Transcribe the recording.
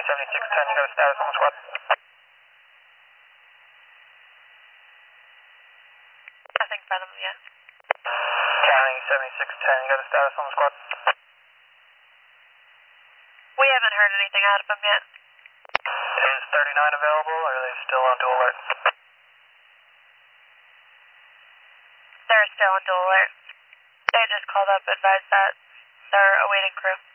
County 7610, you got a status on the squad? Nothing in front of them yet. County 7610, you got a status on the squad? We haven't heard anything out of them yet. Is 39 available, or are they still on dual alert? They're still on dual alert. They just called up and advised that they're awaiting crew.